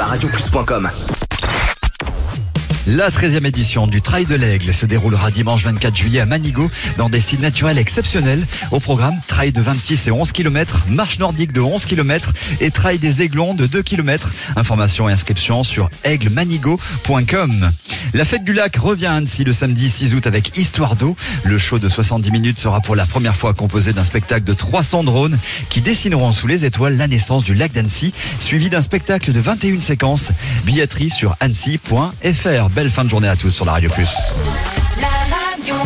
la radioplus.com. La 13e édition du Trail de l'Aigle se déroulera dimanche 24 juillet à Manigot dans des sites naturels exceptionnels. Au programme, trail de 26 et 11 km, marche nordique de 11 km et trail des Aiglons de 2 km. Informations et inscriptions sur aiglemanigot.com. La fête du lac revient à Annecy le samedi 6 août avec Histoire d'eau. Le show de 70 minutes sera pour la première fois composé d'un spectacle de 300 drones qui dessineront sous les étoiles la naissance du lac d'Annecy, suivi d'un spectacle de 21 séquences. Billetterie sur annecy.fr. Belle fin de journée à tous sur la Radio Plus.